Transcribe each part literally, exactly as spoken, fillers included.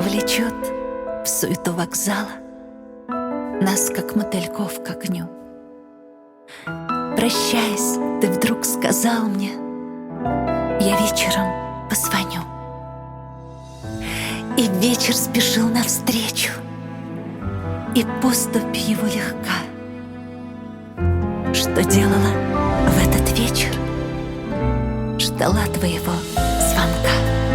влечет в суету вокзала нас, как мотыльков, к огню. Прощаясь, ты вдруг сказал мне: я вечером позвоню. И вечер спешил навстречу, и поступь его легка. Что делала в этот вечер? Ждала твоего звонка.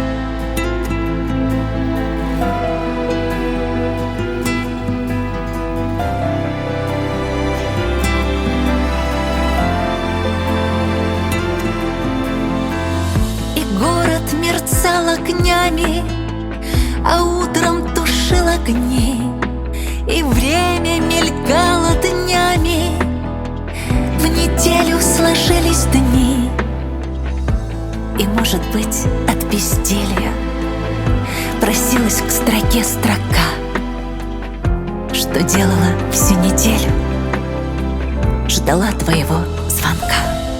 И город мерцал огнями, а утром тушил огни, и время мелькало днями. В неделю сложились дни, и, может быть, от безделья просилась к строке строка. Что делала всю неделю? Ждала твоего звонка.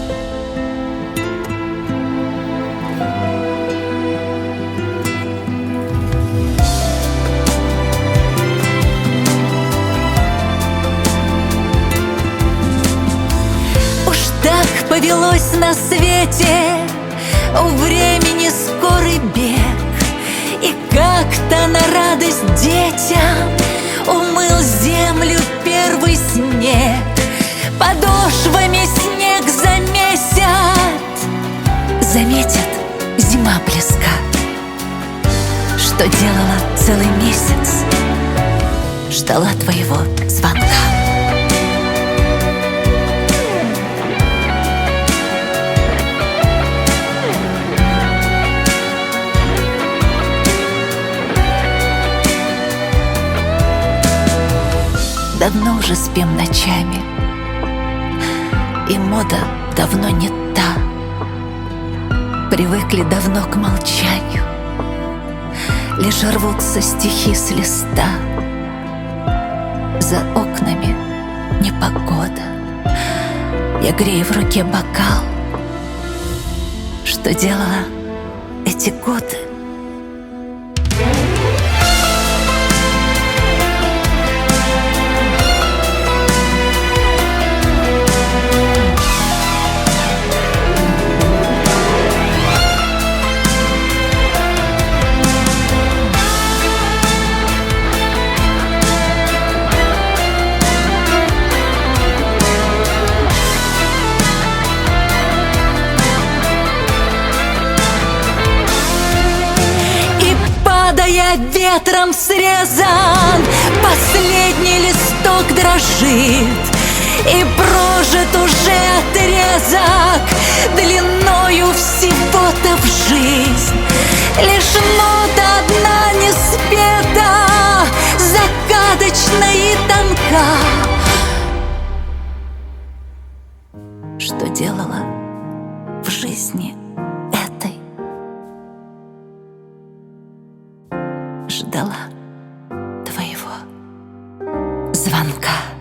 Повелось на свете у времени скорый бег, и как-то на радость детям умыл землю первый снег. Подошвами снег замесят, заметят, зима близка. Что делала целый месяц? Ждала твоего звонка. Давно уже спим ночами, и мода давно не та. Привыкли давно к молчанию, лишь рвутся стихи с листа. За окнами непогода, я грею в руке бокал. Что делала эти годы? Я ветром срезан, последний листок дрожит, и прожит уже отрезок длиною всего-то в жизнь. Лишь нота одна не спета, загадочна и тонка. Что делала в жизни этой? Ждала твоего звонка.